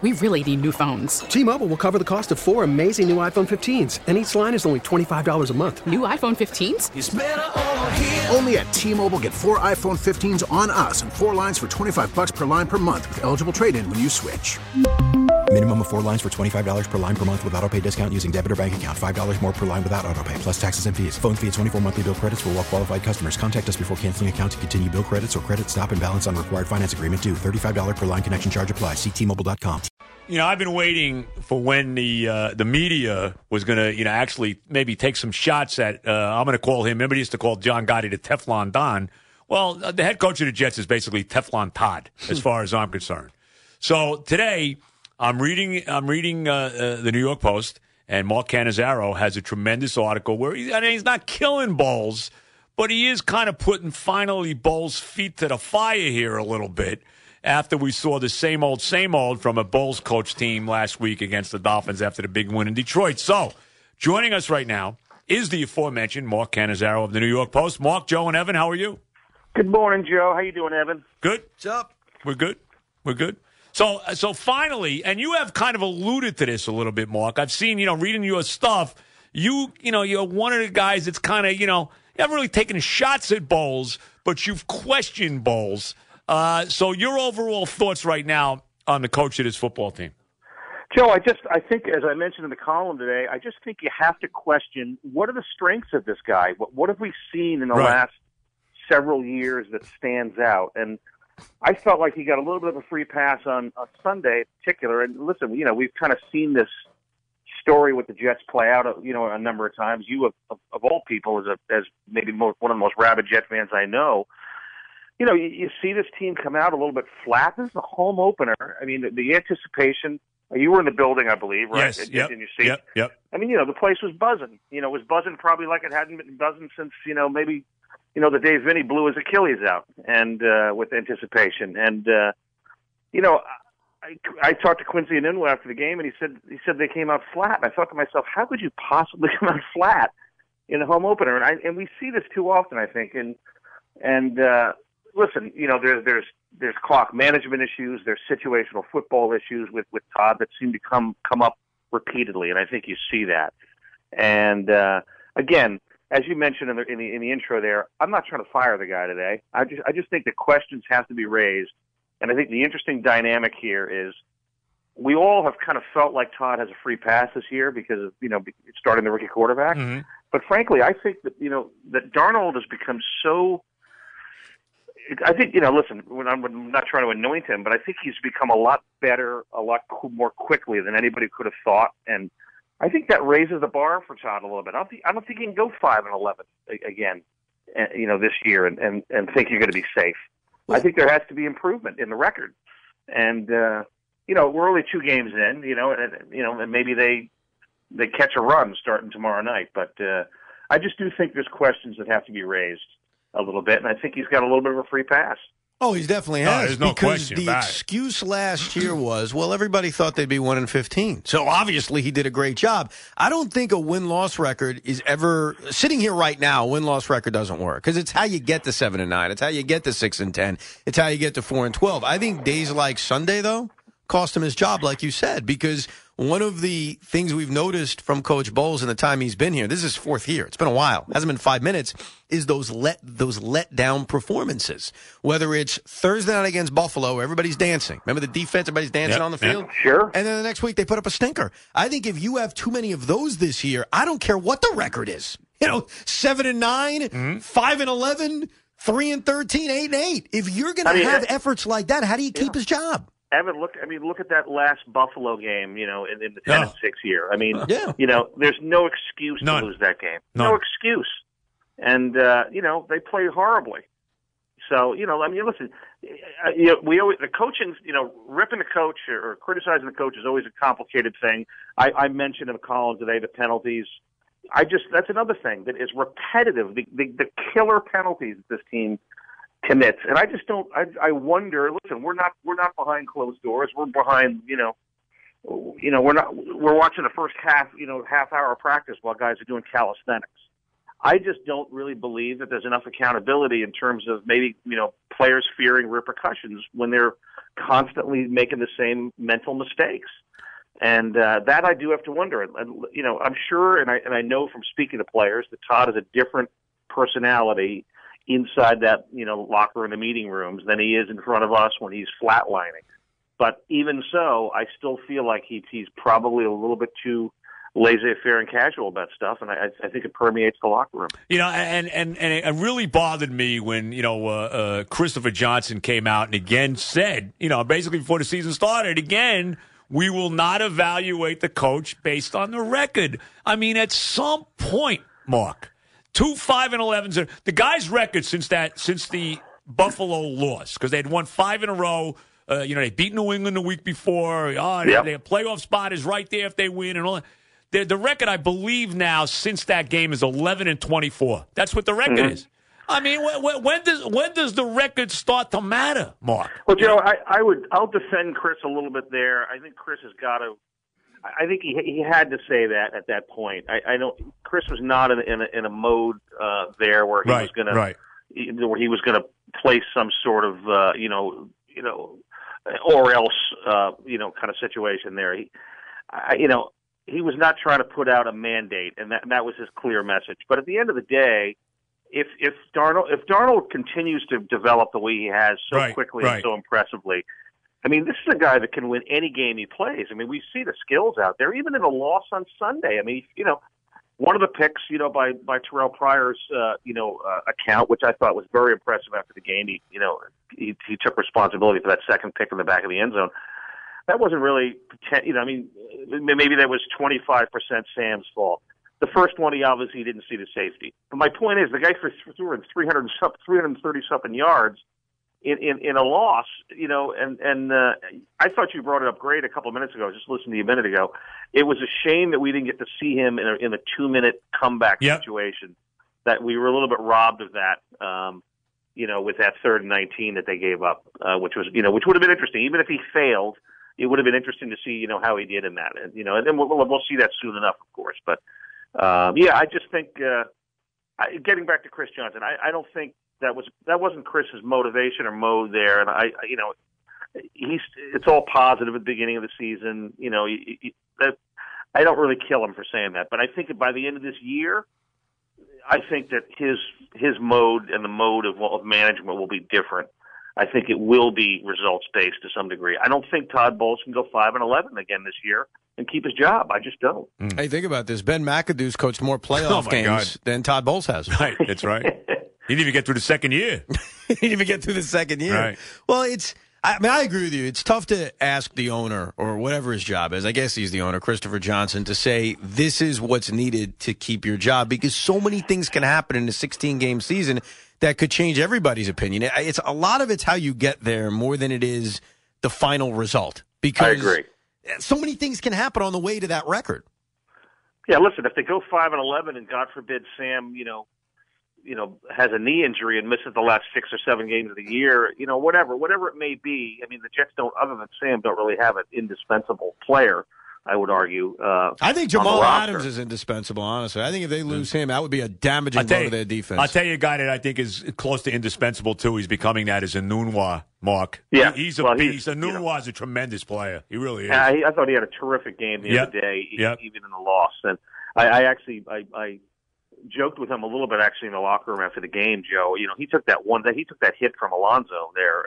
We really need new phones. T-Mobile will cover the cost of 4 amazing new iPhone 15s, and each line is only $25 a month. New iPhone 15s? It's better over here. Only at T-Mobile, get 4 iPhone 15s on us and 4 lines for $25 per line per month with eligible trade-in when you switch. Minimum of 4 lines for $25 per line per month with autopay discount using debit or bank account. $5 more per line without autopay, plus taxes and fees. Phone fee at 24 monthly bill credits for well-qualified customers. Contact us before canceling account to continue bill credits or credit stop and balance on required finance agreement due. $35 per line connection charge applies. See T-Mobile.com. You know, I've been waiting for when the media was going to, actually maybe take some shots at, I'm going to call him, remember he used to call John Gotti the Teflon Don. Well, the head coach of the Jets is basically Teflon Todd, as far as I'm concerned. So today, I'm reading the New York Post, and Mark Cannizzaro has a tremendous article where he's not killing Bowles, but he is kind of putting finally Bowles' feet to the fire here a little bit after we saw the same old from a Bowles coach team last week against the Dolphins after the big win in Detroit. So joining us right now is the aforementioned Mark Cannizzaro of the New York Post. Mark, Joe, and Evan, how are you? Good morning, Joe. How you doing, Evan? Good. What's up? We're good. So finally, and you have kind of alluded to this a little bit, Mark. I've seen, reading your stuff, you're one of the guys that's kind of, you haven't really taken shots at Bowles, but you've questioned Bowles. So your overall thoughts right now on the coach of this football team? Joe, I think, as I mentioned in the column today, I just think you have to question what are the strengths of this guy? What have we seen in the last several years that stands out? And I felt like he got a little bit of a free pass on Sunday in particular. And listen, we've kind of seen this story with the Jets play out, a number of times. You, of all people, as maybe one of the most rabid Jet fans I know, you see this team come out a little bit flat. This is a home opener. I mean, the anticipation. You were in the building, I believe, right? Yes. Yep. Didn't you see? Yep. I mean, the place was buzzing. It was buzzing probably like it hadn't been buzzing since, maybe, the day Vinny blew his Achilles out, and with anticipation. And I talked to Quincy Enunwa after the game, and he said they came out flat. And I thought to myself, how could you possibly come out flat in a home opener? And we see this too often, I think. And listen, there's clock management issues, there's situational football issues with Todd that seem to come up repeatedly, and I think you see that. And again, as you mentioned in the intro there, I'm not trying to fire the guy today. I just think the questions have to be raised, and I think the interesting dynamic here is we all have kind of felt like Todd has a free pass this year because of starting the rookie quarterback. Mm-hmm. But frankly, I think that that Darnold has become so. I think, listen, I'm not trying to anoint him, but I think he's become a lot better, a lot more quickly than anybody could have thought. And I think that raises the bar for Todd a little bit. I don't think he can go 5-11 again, this year and think you're going to be safe. I think there has to be improvement in the record. And, we're only 2 games in, and maybe they catch a run starting tomorrow night. But I just do think there's questions that have to be raised a little bit, and I think he's got a little bit of a free pass. Oh, he definitely has. There's no because question the about it. excuse last year was, well, everybody thought they'd be 1-15. So obviously he did a great job. I don't think a win-loss record is ever sitting here right now. A win-loss record doesn't work because it's how you get to 7-9. It's how you get to 6-10. It's how you get to 4-12. I think days like Sunday though cost him his job, like you said, because one of the things we've noticed from Coach Bowles in the time he's been here, this is his 4th year, it's been a while, hasn't been 5 minutes, is those let-down performances. Whether it's Thursday night against Buffalo, where everybody's dancing. Remember the defense, everybody's dancing on the field? Sure. And then the next week they put up a stinker. I think if you have too many of those this year, I don't care what the record is. 7-9, 5-11, 3-13, 8-8. If you're going to have efforts like that, how do you keep his job? Evan, look at that last Buffalo game, in the 10-6 year. I mean, there's no excuse to lose that game. No excuse. And, they played horribly. So, listen, we always, the coaching, ripping the coach or criticizing the coach is always a complicated thing. I mentioned in a column today the penalties. That's another thing that is repetitive, the killer penalties that this team commits. And I just don't, I wonder, listen, we're not behind closed doors. We're behind, we're watching the first half hour of practice while guys are doing calisthenics. I just don't really believe that there's enough accountability in terms of maybe, players fearing repercussions when they're constantly making the same mental mistakes. And that I do have to wonder. And I'm sure, and I know from speaking to players that Todd is a different personality inside that, locker in the meeting rooms than he is in front of us when he's flatlining. But even so, I still feel like he's probably a little bit too laissez-faire and casual about stuff, and I think it permeates the locker room. And it really bothered me when, Christopher Johnson came out and again said, basically before the season started, again, we will not evaluate the coach based on the record. I mean, at some point, Mark, 2-5-11, the guy's record since the Buffalo loss, because they'd won 5 in a row. They beat New England the week before. Their playoff spot is right there if they win and all that. The record, I believe now, since that game is 11-24. That's what the record is. I mean, when does the record start to matter, Mark? Well, Joe, I'll defend Chris a little bit there. I think Chris has got to. I think he had to say that at that point. I don't. Chris was not in a mode there where he was going to where he was going to place some sort of or else kind of situation there. He was not trying to put out a mandate, and that was his clear message. But at the end of the day, if Darnold continues to develop the way he has so quickly and so impressively, I mean, this is a guy that can win any game he plays. I mean, we see the skills out there, even in a loss on Sunday. I mean, one of the picks, by Terrell Pryor's, account, which I thought was very impressive after the game. He took responsibility for that second pick in the back of the end zone. That wasn't really, maybe that was 25% Sam's fault. The first one, he obviously didn't see the safety. But my point is, the guy threw in 330-something yards in a loss, and I thought you brought it up great a couple of minutes ago. I was just listening to you a minute ago. It was a shame that we didn't get to see him in a 2-minute comeback situation, that we were a little bit robbed of that, with that 3rd and 19 that they gave up, which would have been interesting. Even if he failed, it would have been interesting to see, how he did in that. And, and then we'll see that soon enough, of course. But, I just think, getting back to Chris Johnson, I don't think that wasn't Chris's motivation or mode there. And it's all positive at the beginning of the season. I don't really kill him for saying that, but I think that by the end of this year, I think that his mode and the mode of management will be different. I think it will be results-based to some degree. I don't think Todd Bowles can go 5-11 again this year and keep his job. I just don't. Hey, think about this. Ben McAdoo's coached more playoff games than Todd Bowles has. Right, that's right. He didn't even get through the second year. He didn't even get through the second year. Right. Well, I agree with you. It's tough to ask the owner, or whatever his job is, I guess he's the owner, Christopher Johnson, to say this is what's needed to keep your job, because so many things can happen in a 16-game season that could change everybody's opinion. It's a lot of it's how you get there more than it is the final result. Because I agree. So many things can happen on the way to that record. Yeah, listen, if they go 5-11 and God forbid Sam, has a knee injury and misses the last 6 or 7 games of the year, whatever it may be. I mean, the Jets other than Sam, don't really have an indispensable player, I would argue. I think Jamal Adams is indispensable, honestly. I think if they lose him, that would be a damaging blow to their defense. I'll tell you a guy that I think is close to indispensable, too. He's becoming that as Enunwa, Mark. Yeah. He's a beast. Enunwa is a tremendous player. He really is. I thought he had a terrific game the other day, even in the loss. And I actually joked with him a little bit actually in the locker room after the game, Joe. He took that hit from Alonso there.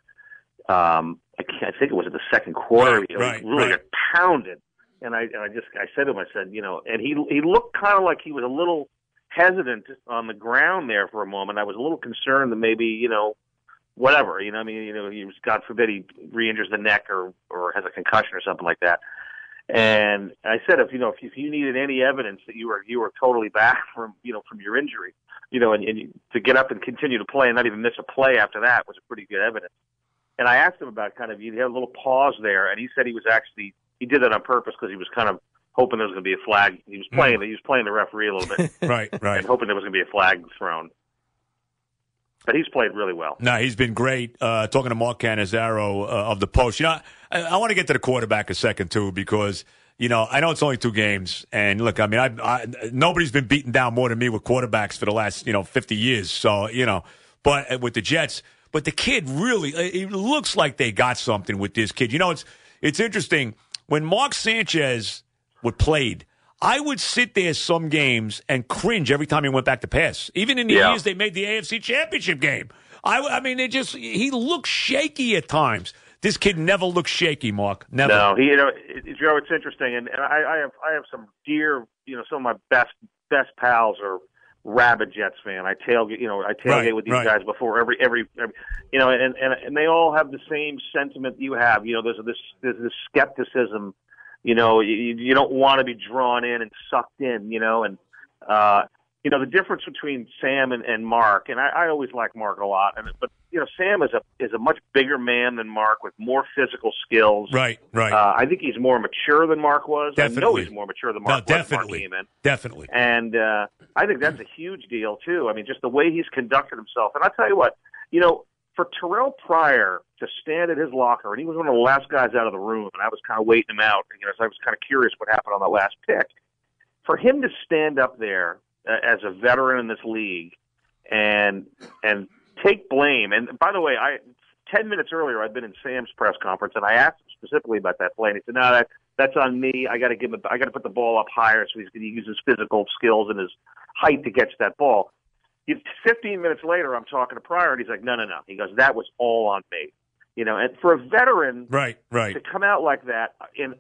I think it was in the second quarter. He really got pounded. And I said to him, I said, and he looked kind of like he was a little hesitant on the ground there for a moment. I was a little concerned that maybe, whatever, he was, God forbid, he re-injures the neck or has a concussion or something like that. And I said, if you needed any evidence that you were totally back from your injury, and to get up and continue to play and not even miss a play after that was a pretty good evidence. And I asked him about he had a little pause there, and he said he did that on purpose because he was kind of hoping there was going to be a flag. He was playing the referee a little bit, right, and hoping there was going to be a flag thrown. But he's played really well. No, he's been great. Talking to Mark Cannizzaro of the Post. I want to get to the quarterback a second, too, because I know it's only 2 games, and look, I mean, nobody's been beaten down more than me with quarterbacks for the last 50 years. So but with the Jets, but the kid really, it looks like they got something with this kid. It's interesting when Mark Sanchez played. I would sit there some games and cringe every time he went back to pass. Even in the years they made the AFC Championship game, I mean, he looks shaky at times. This kid never looks shaky, Mark. Never. No, Joe, it's interesting, and I have some dear, some of my best pals are rabid Jets fan. I tailgate with these guys before every and they all have the same sentiment you have. There's this skepticism. You don't want to be drawn in and sucked in. The difference between Sam and Mark, and I always like Mark a lot, but Sam is a much bigger man than Mark with more physical skills. Right. I think he's more mature than Mark was. Definitely. I know he's more mature than Mark was. Definitely. Mark came in. Definitely. And I think that's a huge deal too. I mean, just the way he's conducted himself. And I'll tell you what, for Terrell Pryor to stand at his locker, and he was one of the last guys out of the room, and I was kind of waiting him out. So I was kind of curious what happened on that last pick. For him to stand up there as a veteran in this league and take blame. And by the way, 10 minutes earlier, I'd been in Sam's press conference, and I asked him specifically about that play. And he said, "No, that's on me. I got to put the ball up higher, so he's going to use his physical skills and his height to catch that ball." 15 minutes later, I'm talking to Pryor, and he's like, "No." He goes, "That was all on me." And for a veteran, right, to come out like that in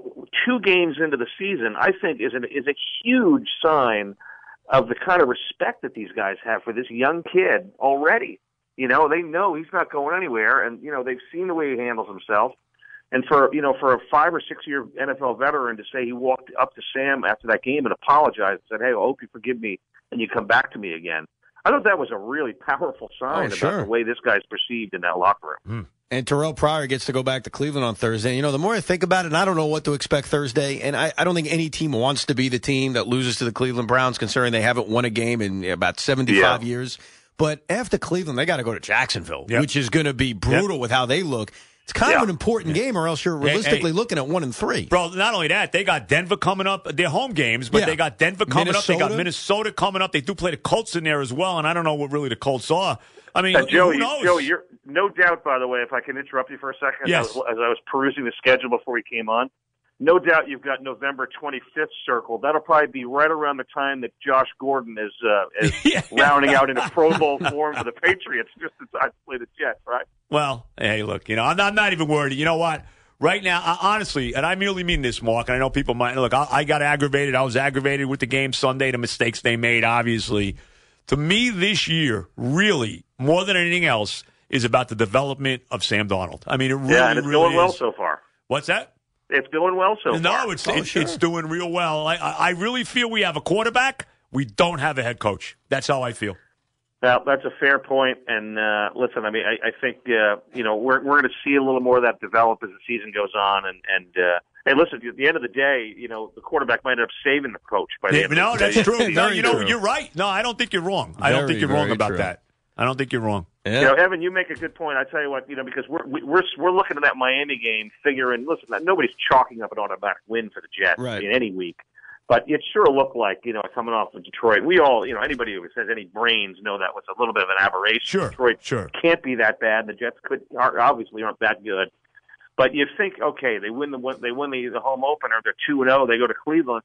2 games into the season, I think is a huge sign of the kind of respect that these guys have for this young kid already. They know he's not going anywhere, and they've seen the way he handles himself. And for a 5 or 6 year NFL veteran to say he walked up to Sam after that game and apologized and said, "Hey, I hope you forgive me and you come back to me again," I thought that was a really powerful sign about the way this guy's perceived in that locker room. And Terrell Pryor gets to go back to Cleveland on Thursday. The more I think about it, and I don't know what to expect Thursday, and I don't think any team wants to be the team that loses to the Cleveland Browns, considering they haven't won a game in about 75 years. But after Cleveland, they got to go to Jacksonville, which is going to be brutal with how they look. It's kind of an important game, or else you're realistically looking at 1-3. Bro, not only that, they got Denver coming up. Their home games, but they got Denver coming up. They got Minnesota coming up. They do play the Colts in there as well, and I don't know what really the Colts are. I mean, Joe, who knows? Joe, you're no doubt, by the way, if I can interrupt you for a second, yes. as I was perusing the schedule before we came on, no doubt you've got November 25th circled. That'll probably be right around the time that Josh Gordon is rounding out in a Pro Bowl form for the Patriots, just as I play the Jets, right? Well, hey, look, I'm not even worried. You know what? Right now, honestly, and I merely mean this, Mark, and I know people might look. I got aggravated. I was aggravated with the game Sunday, the mistakes they made, obviously. To me, this year, really, more than anything else, is about the development of Sam Darnold. I mean, it really, and it's really going well is. so far. What's that? It's doing well so far. No, it's doing real well. I really feel we have a quarterback. We don't have a head coach. That's how I feel. Well, that's a fair point. And listen, I mean, I think we're going to see a little more of that develop as the season goes on. And hey, listen, at the end of the day, the quarterback might end up saving the coach by the end of the day. No, that's true. No, true. You're right. No, I don't think you're wrong. I don't think you're wrong about that. I don't think you're wrong. Yeah. Evan, you make a good point. I tell you what, because we're looking at that Miami game, figuring, listen, nobody's chalking up an automatic win for the Jets in any week, but it sure looked like, coming off of Detroit, we all, anybody who has any brains know that was a little bit of an aberration. Sure, Detroit can't be that bad. The Jets obviously aren't that good, but you think, okay, they win the home opener, they're 2-0, they go to Cleveland.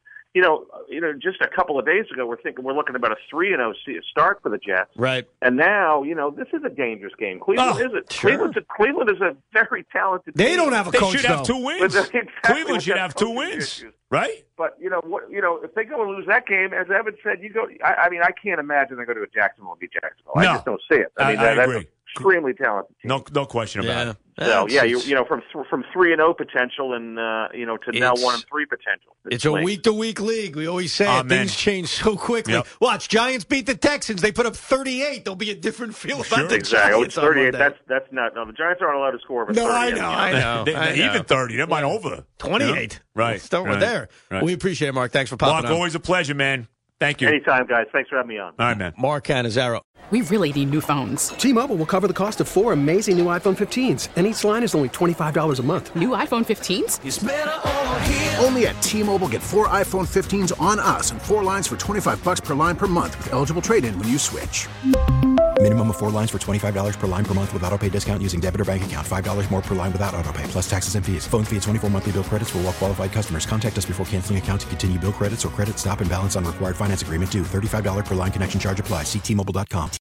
Just a couple of days ago, we're looking about a 3-0 start for the Jets. Right. And now, this is a dangerous game. Cleveland isn't. Sure. Cleveland is a very talented team. They don't have a coach, They should have 2 wins. Cleveland should have 2 wins, issues. right? But if they go and lose that game, as Evan said, I can't imagine they go to a Jacksonville and beat Jacksonville. No. I just don't see it. I agree. That's an extremely talented team. No question about it. So from 3-0 potential and to now 1-3 potential. It's a week-to-week league. We always say it. Things change so quickly. Yep. Watch, Giants beat the Texans. They put up 38. There'll be a different feel about the exactly. Giants. 38. That's not. No, the Giants aren't allowed to score over 30. I know. Even 30. They might over 28. Right. Let's start with there. Right. We appreciate it, Mark. Thanks for popping Mark, on. always a pleasure, man. Thank you. Anytime, guys. Thanks for having me on. All right, man. Mark Cannizzaro. We really need new phones. T-Mobile will cover the cost of 4 amazing new iPhone 15s, and each line is only $25 a month. New iPhone 15s? Only at T-Mobile, get 4 iPhone 15s on us and 4 lines for $25 per line per month with eligible trade-in when you switch. Minimum of 4 lines for $25 per line per month with auto pay discount using debit or bank account. $5 more per line without auto pay, plus taxes and fees. Phone fee at 24 monthly bill credits for well-qualified customers. Contact us before canceling account to continue bill credits or credit stop and balance on required finance agreement due. $35 per line connection charge applies. See T-Mobile.com.